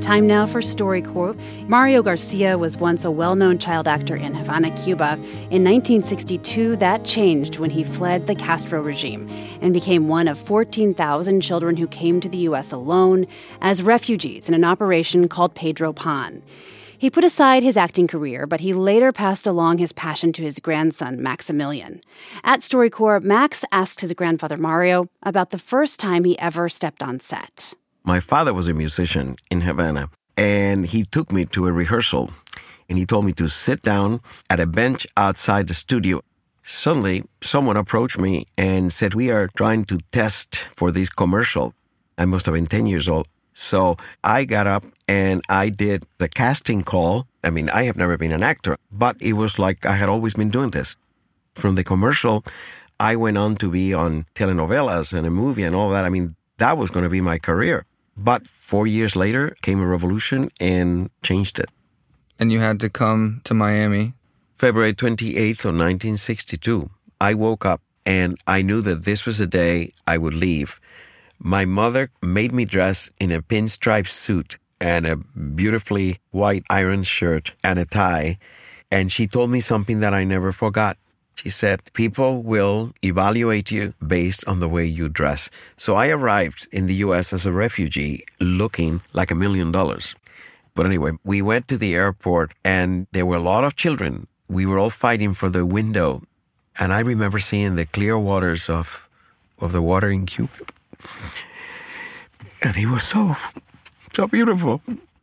Time now for StoryCorps. Mario Garcia was once a well-known child actor in Havana, Cuba. In 1962, that changed when he fled the Castro regime and became one of 14,000 children who came to the U.S. alone as refugees in an operation called Pedro Pan. He put aside his acting career, but he later passed along his passion to his grandson, Maximilian. At StoryCorps, Max asked his grandfather Mario about the first time he ever stepped on set. My father was a musician in Havana, and he took me to a rehearsal, and he told me to sit down at a bench outside the studio. Suddenly, someone approached me and said, "We are trying to test for this commercial." I must have been 10 years old. So I got up and I did the casting call. I mean, I have never been an actor, but it was like I had always been doing this. From the commercial, I went on to be on telenovelas and a movie and all that. I mean, that was going to be my career. But 4 years later came a revolution and changed it. And you had to come to Miami. February 28th of 1962, I woke up and I knew that this was the day I would leave. My mother made me dress in a pinstripe suit and a beautifully white iron shirt and a tie. And she told me something that I never forgot. She said, "People will evaluate you based on the way you dress." So I arrived in the U.S. as a refugee looking like $1 million. But anyway, we went to the airport and there were a lot of children. We were all fighting for the window. And I remember seeing the clear waters of the water in Cuba. And it was so beautiful.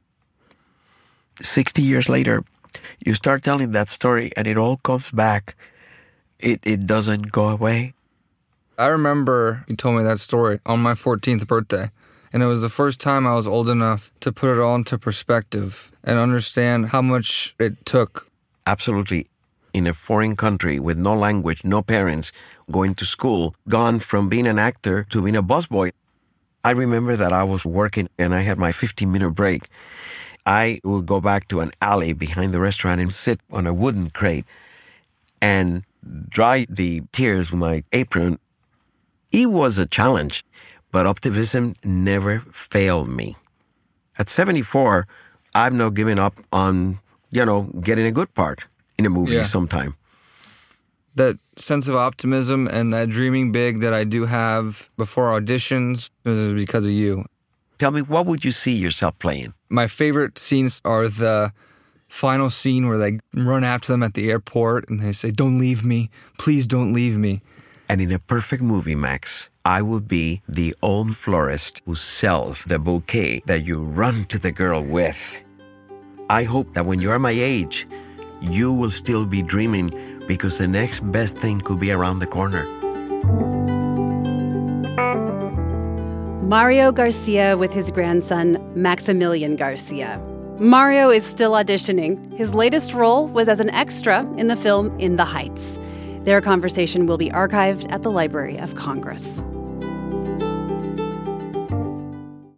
60 years later, you start telling that story and it all comes back. It doesn't go away. I remember you told me that story on my 14th birthday, and it was the first time I was old enough to put it all into perspective and understand how much it took. Absolutely. In a foreign country with no language, no parents, going to school, gone from being an actor to being a busboy. I remember that I was working and I had my 15-minute break. I would go back to an alley behind the restaurant and sit on a wooden crate and dry the tears with my apron. It was a challenge, but optimism never failed me. At 74, I've now given up on, getting a good part in a movie sometime. That sense of optimism and that dreaming big that I do have before auditions is because of you. Tell me, what would you see yourself playing? My favorite scenes are the final scene where they run after them at the airport and they say, "Don't leave me. Please don't leave me." And in a perfect movie, Max, I would be the old florist who sells the bouquet that you run to the girl with. I hope that when you are my age, you will still be dreaming because the next best thing could be around the corner. Mario Garcia with his grandson, Maximilian Garcia. Mario is still auditioning. His latest role was as an extra in the film In the Heights. Their conversation will be archived at the Library of Congress.